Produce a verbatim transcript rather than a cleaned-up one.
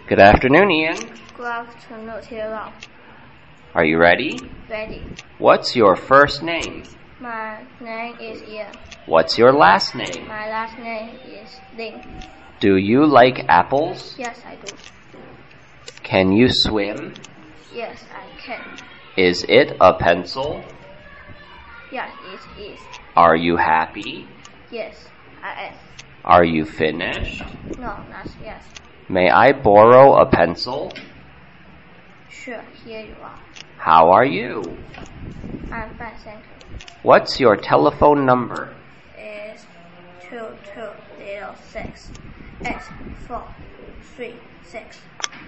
Good afternoon, Ian. Good afternoon, Taylor. Are you ready? Ready. What's your first name? My name is Ian. What's your last name? My last name is Ling. Do you like apples? Yes, I do. Can you swim? Yes, I can. Is it a pencil? Yes, it is. Are you happy? Yes, I am. Are you finished? No, not yet. May I borrow a pencil? Sure, here you are. How are you? I'm fine, thank you. What's your telephone number? It's two two zero six eight four three six.